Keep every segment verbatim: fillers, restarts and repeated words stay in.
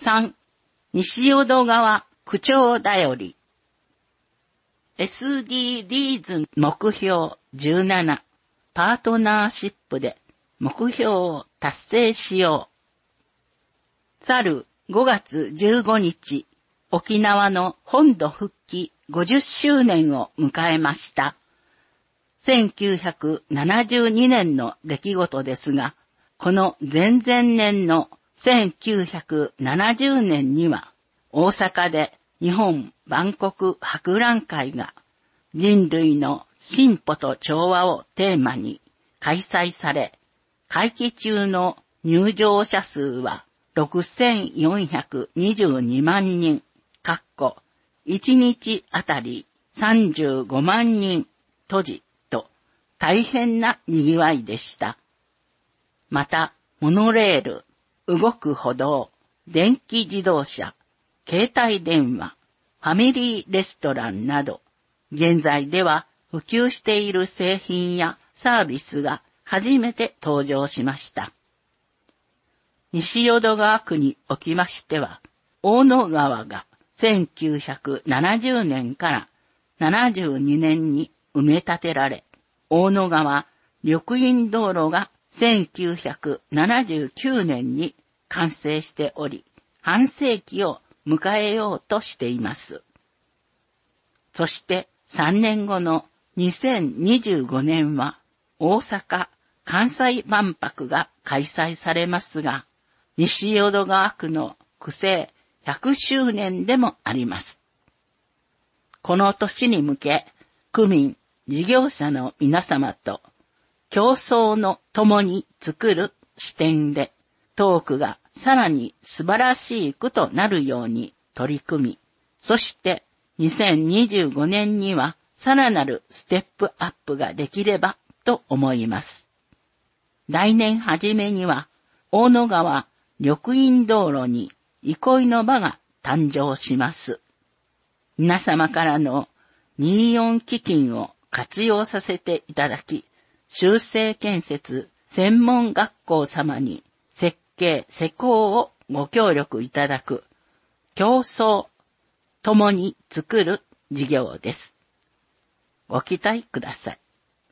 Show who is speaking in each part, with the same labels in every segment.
Speaker 1: さん、西淀川区長だより。エスディーディーズ 目標じゅうなな、パートナーシップで目標を達成しよう。去るごがつじゅうごにち、沖縄の本土復帰ごじゅっしゅうねんを迎えました。せんきゅうひゃくななじゅうにねんの出来事ですが、この前々年のせんきゅうひゃくななじゅうねんには、大阪で日本万国博覧会が人類の進歩と調和をテーマに開催され、会期中の入場者数はろくせんよんひゃくにじゅうにまんにん、かっこいちにちあたりさんじゅうごまんにん閉じと大変な賑わいでした。また、モノレール、動く歩道、電気自動車、携帯電話、ファミリーレストランなど、現在では普及している製品やサービスが初めて登場しました。西淀川区におきましては、大野川がせんきゅうひゃくななじゅうねんからななじゅうにねんに埋め立てられ、大野川緑蔭道路がせんきゅうひゃくななじゅうきゅうねんに完成しており、半世紀を迎えようとしています。そしてさんねんごのにせんにじゅうごねんは大阪・関西万博が開催されますが、西淀川区の区政ひゃくしゅうねんでもあります。この年に向け、区民、事業者の皆様と共創の共に作る視点で、トークがさらに素晴らしい区となるように取り組み、そしてにせんにじゅうごねんにはさらなるステップアップができればと思います。来年初めには大野川緑蔭道路に憩いの場が誕生します。皆様からのにじゅうよん基金を活用させていただき、修正建設専門学校様に設計施工をご協力いただく共創共に作る事業です。ご期待ください。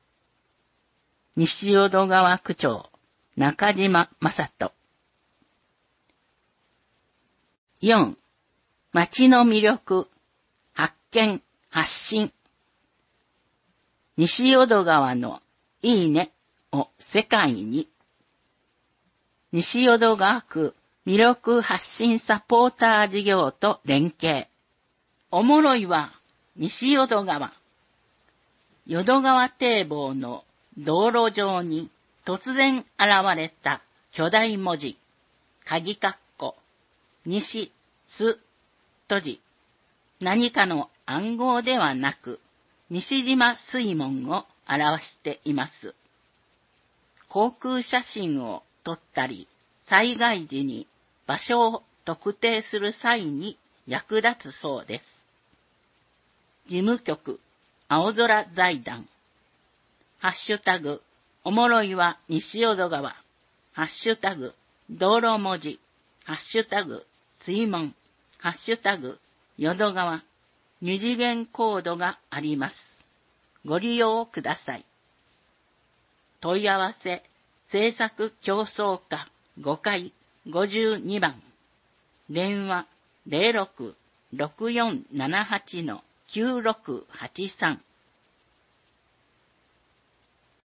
Speaker 1: 西淀川区長中島正人。よん. 町の魅力発見発信。西淀川のいいねを世界に。西淀川区魅力発信サポーター事業と連携。おもろいは西淀川。淀川堤防の道路上に突然現れた巨大文字、鍵括弧、西、す、閉じ。何かの暗号ではなく、西島水門を表しています。航空写真を撮ったり、災害時に場所を特定する際に役立つそうです。事務局、青空財団。ハッシュタグ、おもろいは西淀川。ハッシュタグ、道路文字。ハッシュタグ、水門。ハッシュタグ、淀川。二次元コードがあります。ご利用ください。問い合わせ、制作競争課ごかいごじゅうにばん。電話 ゼロろく ろくよんななはち きゅうろくはちさん。